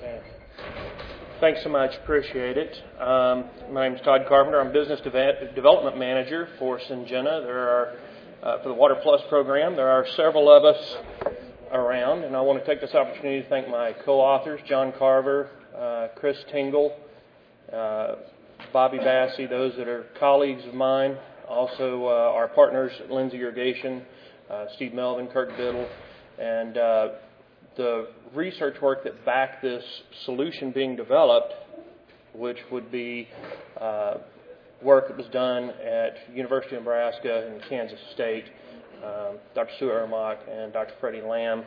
Okay. Thanks so much. Appreciate it. My name is Todd Carpenter. I'm Business Development Manager for Syngenta. There are, for the Water Plus program, there are several of us around, and I want to take this opportunity to thank my co-authors, John Carver, Chris Tingle, Bobby Bassey, those that are colleagues of mine, also our partners at Lindsay Irrigation, Steve Melvin, Kirk Biddle, and the research work that backed this solution being developed, which would be work that was done at University of Nebraska and Kansas State, Dr. Sue Ermach and Dr. Freddie Lamb.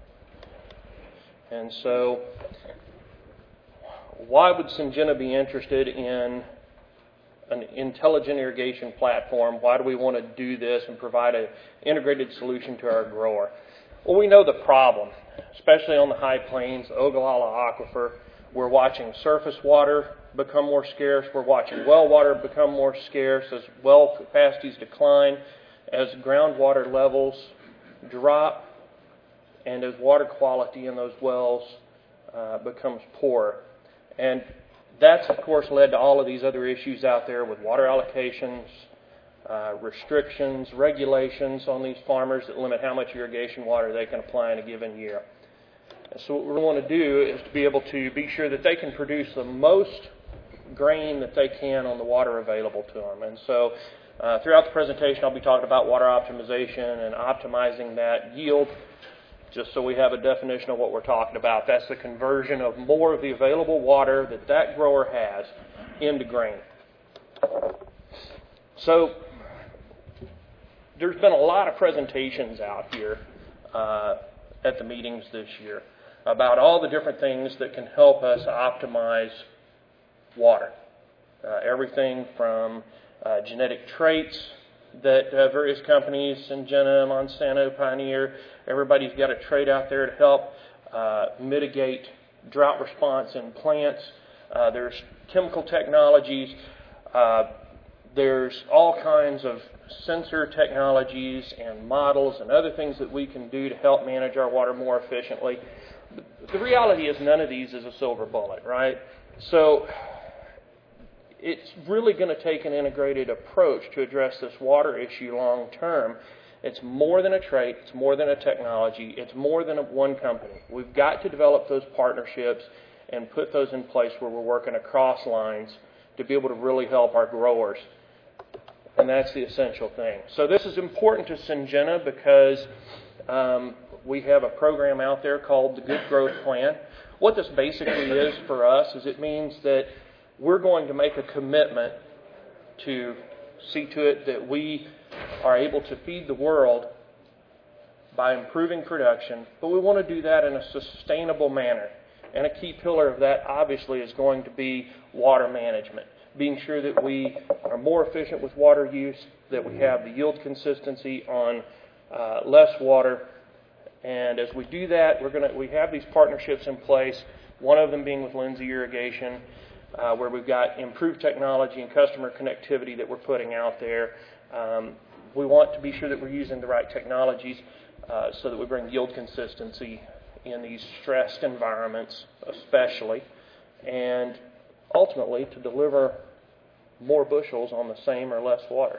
And so, why would Syngenta be interested in an intelligent irrigation platform? Why do we want to do this and provide an integrated solution to our grower? Well, we know the problem, especially on the high plains, the Ogallala Aquifer. We're watching surface water become more scarce. We're watching well water become more scarce as well capacities decline, as groundwater levels drop, and as water quality in those wells becomes poorer. And that's, of course, led to all of these other issues out there with water allocations, restrictions, regulations on these farmers that limit how much irrigation water they can apply in a given year. And so what we want to do is to be able to be sure that they can produce the most grain that they can on the water available to them. And so throughout the presentation I'll be talking about water optimization and optimizing that yield, just so we have a definition of what we're talking about. That's the conversion of more of the available water that grower has into grain. So there's been a lot of presentations out here at the meetings this year about all the different things that can help us optimize water. Everything from genetic traits that various companies, Syngenta, Monsanto, Pioneer, everybody's got a trait out there to help mitigate drought response in plants. There's chemical technologies. There's all kinds of sensor technologies and models and other things that we can do to help manage our water more efficiently. The reality is none of these is a silver bullet, right? So it's really going to take an integrated approach to address this water issue long term. It's more than a trait. It's more than a technology. It's more than one company. We've got to develop those partnerships and put those in place where we're working across lines to be able to really help our growers. And that's the essential thing. So this is important to Syngenta because we have a program out there called the Good Growth Plan. What this basically is for us is it means that we're going to make a commitment to see to it that we are able to feed the world by improving production, but we want to do that in a sustainable manner. And a key pillar of that, obviously, is going to be water management, being sure that we are more efficient with water use, that we have the yield consistency on less water. And as we do that, we have these partnerships in place, one of them being with Lindsay Irrigation, where we've got improved technology and customer connectivity that we're putting out there. We want to be sure that we're using the right technologies so that we bring yield consistency in these stressed environments especially, and ultimately to deliver more bushels on the same or less water.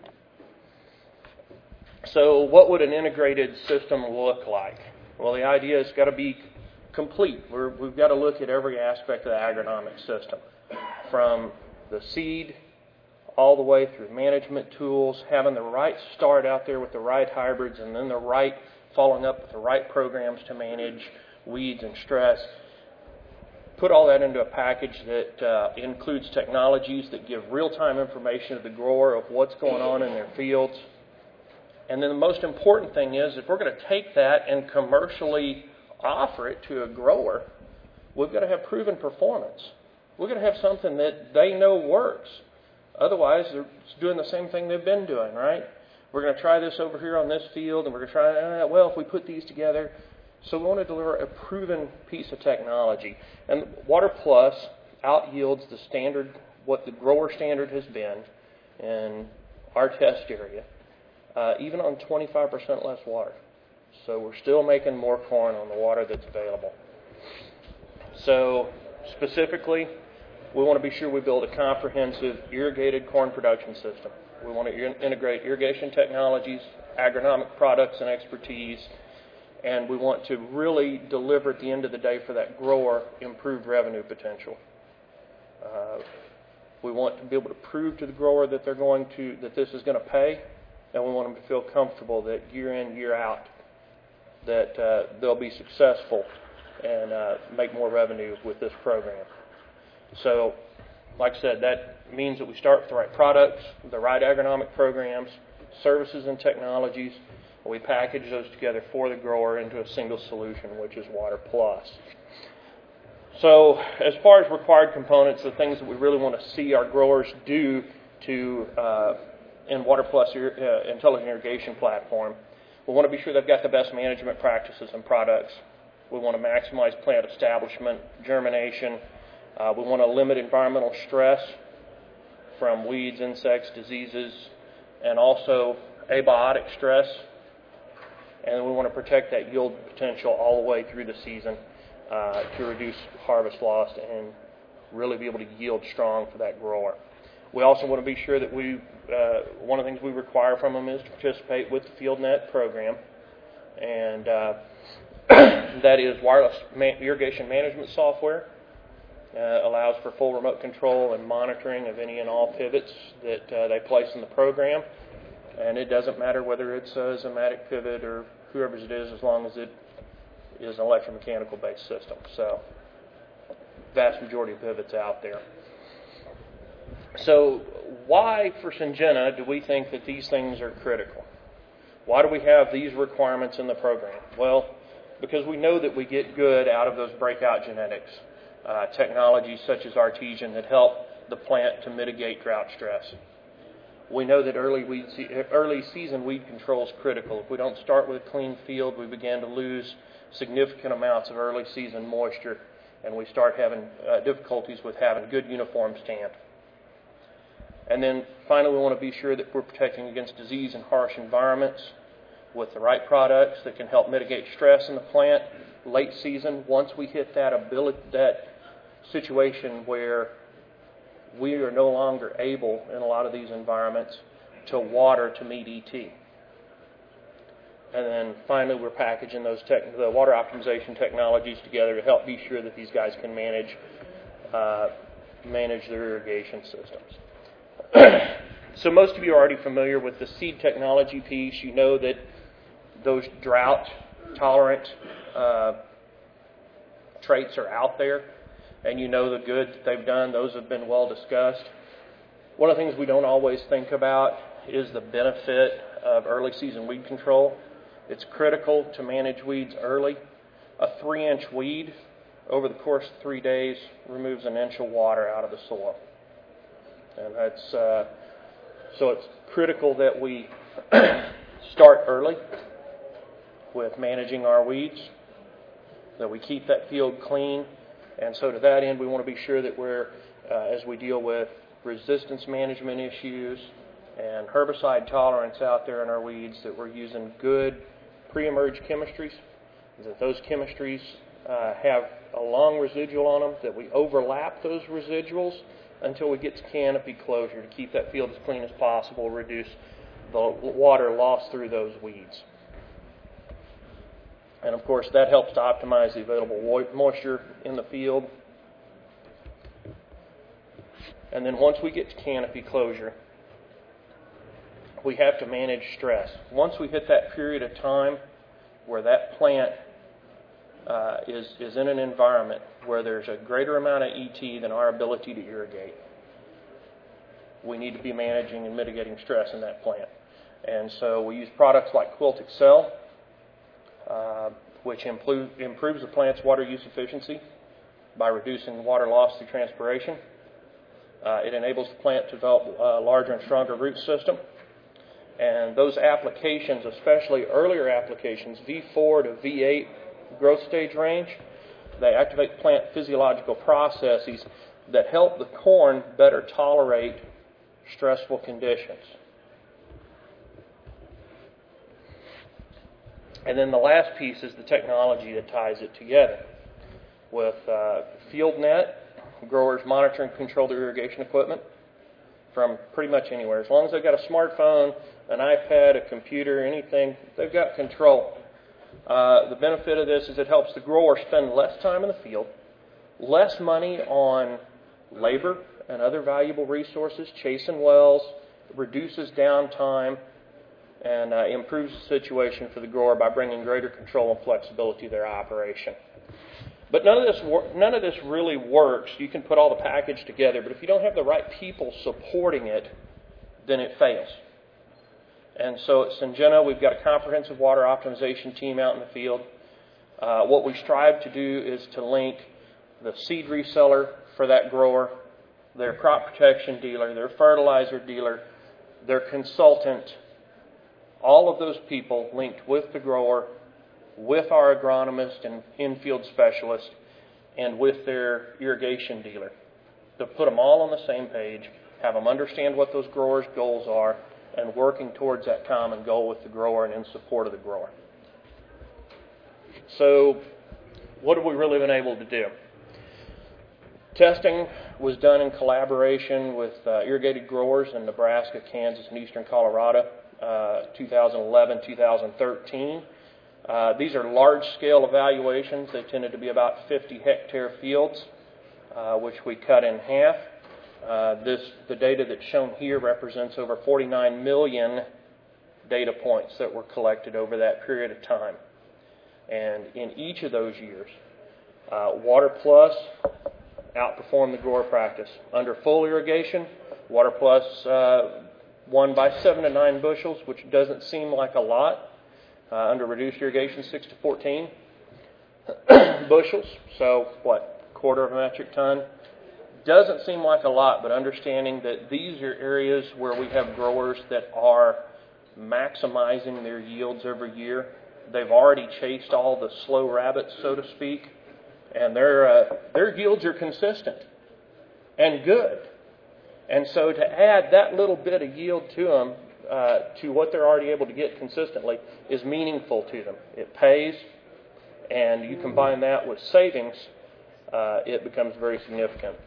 So what would an integrated system look like? Well, the idea has got to be complete. We've got to look at every aspect of the agronomic system, from the seed all the way through management tools, having the right start out there with the right hybrids, and then following up with the right programs to manage weeds and stress. Put all that into a package that includes technologies that give real-time information to the grower of what's going on in their fields. And then the most important thing is, if we're going to take that and commercially offer it to a grower, we've got to have proven performance. We've got to have something that they know works. Otherwise, they're doing the same thing they've been doing, right? We're going to try this over here on this field, and we're going to try, if we put these together. So we want to deliver a proven piece of technology. And Water Plus out-yields the standard, what the grower standard has been in our test area, even on 25% less water. So we're still making more corn on the water that's available. So specifically, we want to be sure we build a comprehensive irrigated corn production system. We want to integrate irrigation technologies, agronomic products and expertise, and we want to really deliver at the end of the day for that grower improved revenue potential. We want to be able to prove to the grower that that this is going to pay, and we want them to feel comfortable that year in, year out, that they'll be successful and make more revenue with this program. So, like I said, that means that we start with the right products, the right agronomic programs, services and technologies, and we package those together for the grower into a single solution, which is Water Plus. So, as far as required components, the things that we really want to see our growers do in Water Plus Intelligent Irrigation Platform, we want to be sure they've got the best management practices and products. We want to maximize plant establishment, germination. We want to limit environmental stress from weeds, insects, diseases, and also abiotic stress. And we want to protect that yield potential all the way through the season to reduce harvest loss and really be able to yield strong for that grower. We also want to be sure that one of the things we require from them is to participate with the FieldNet program, and that is wireless irrigation management software. Allows for full remote control and monitoring of any and all pivots that they place in the program, and it doesn't matter whether it's a Zimmatic pivot or whoever's it is, as long as it is an electromechanical based system. So, vast majority of pivots out there. So, why for Syngenta do we think that these things are critical? Why do we have these requirements in the program? Well, because we know that we get good out of those breakout genetics, technologies such as Artesian that help the plant to mitigate drought stress. We know that early season weed control is critical. If we don't start with a clean field, we begin to lose significant amounts of early season moisture, and we start having difficulties with having good uniform stand. And then finally, we want to be sure that we're protecting against disease in harsh environments with the right products that can help mitigate stress in the plant. Late season, once we hit that situation where we are no longer able in a lot of these environments to water to meet ET. And then finally, we're packaging the water optimization technologies together to help be sure that these guys can manage their irrigation systems. So most of you are already familiar with the seed technology piece. You know that those drought-tolerant traits are out there, and you know the good that they've done. Those have been well discussed. One of the things we don't always think about is the benefit of early season weed control. It's critical to manage weeds early. A 3-inch weed over the course of 3 days removes an inch of water out of the soil. And that's so it's critical that we start early with managing our weeds, that we keep that field clean. And so to that end, we want to be sure that we're, as we deal with resistance management issues and herbicide tolerance out there in our weeds, that we're using good pre-emerge chemistries, that those chemistries have a long residual on them, that we overlap those residuals until we get to canopy closure to keep that field as clean as possible, reduce the water lost through those weeds. And of course, that helps to optimize the available moisture in the field. And then once we get to canopy closure, we have to manage stress. Once we hit that period of time where that plant is in an environment where there's a greater amount of ET than our ability to irrigate, we need to be managing and mitigating stress in that plant. And so we use products like Quilt Excel, which improves the plant's water use efficiency by reducing water loss through transpiration. It enables the plant to develop a larger and stronger root system. And those applications, especially earlier applications, V4 to V8 growth stage range, they activate plant physiological processes that help the corn better tolerate stressful conditions. And then the last piece is the technology that ties it together with FieldNet, growers monitor and control their irrigation equipment from pretty much anywhere. As long as they've got a smartphone, an iPad, a computer, anything, they've got control. The benefit of this is it helps the grower spend less time in the field, less money on labor and other valuable resources, chasing wells, reduces downtime, and improves the situation for the grower by bringing greater control and flexibility to their operation. But none of this really works. You can put all the package together, but if you don't have the right people supporting it, then it fails. And so at Syngenta, we've got a comprehensive water optimization team out in the field. What we strive to do is to link the seed reseller for that grower, their crop protection dealer, their fertilizer dealer, their consultant, all of those people linked with the grower, with our agronomist and in-field specialist, and with their irrigation dealer, to put them all on the same page, have them understand what those growers' goals are, and working towards that common goal with the grower and in support of the grower. So, what have we really been able to do? Testing was done in collaboration with irrigated growers in Nebraska, Kansas, and eastern Colorado, 2011, 2013. These are large-scale evaluations. They tended to be about 50-hectare fields, which we cut in half. The data that's shown here represents over 49 million data points that were collected over that period of time. And in each of those years, Water Plus outperformed the grower practice. Under full irrigation, Water Plus won by 7 to 9 bushels, which doesn't seem like a lot. Under reduced irrigation, 6 to 14 bushels. So, quarter of a metric ton? Doesn't seem like a lot, but understanding that these are areas where we have growers that are maximizing their yields every year. They've already chased all the slow rabbits, so to speak, and their yields are consistent and good. And so to add that little bit of yield to them, to what they're already able to get consistently, is meaningful to them. It pays, and you combine that with savings, it becomes very significant.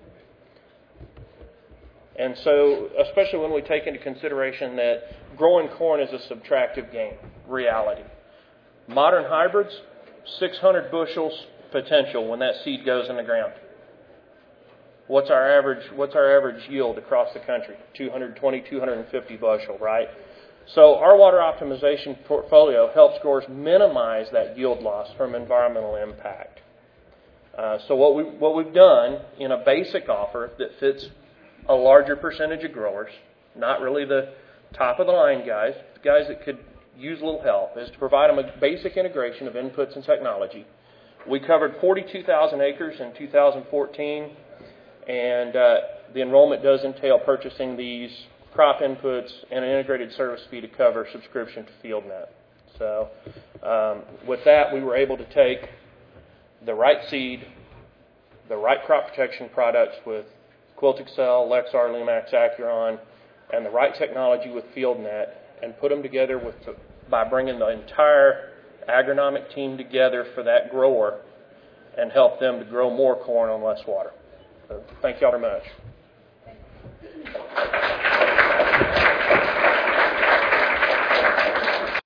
And so, especially when we take into consideration that growing corn is a subtractive game, reality. Modern hybrids, 600 bushels potential when that seed goes in the ground. What's our average yield across the country? 220, 250 bushel, right? So our water optimization portfolio helps growers minimize that yield loss from environmental impact. So what we've done in a basic offer that fits a larger percentage of growers, not really the top of the line guys, the guys that could use a little help, is to provide them a basic integration of inputs and technology. We covered 42,000 acres in 2014, and the enrollment does entail purchasing these crop inputs and an integrated service fee to cover subscription to FieldNet. So with that, we were able to take the right seed, the right crop protection products with Quiltexcel, Lexar, Lemax, Acuron, and the right technology with FieldNet, and put them together by bringing the entire agronomic team together for that grower and help them to grow more corn on less water. So thank you all very much.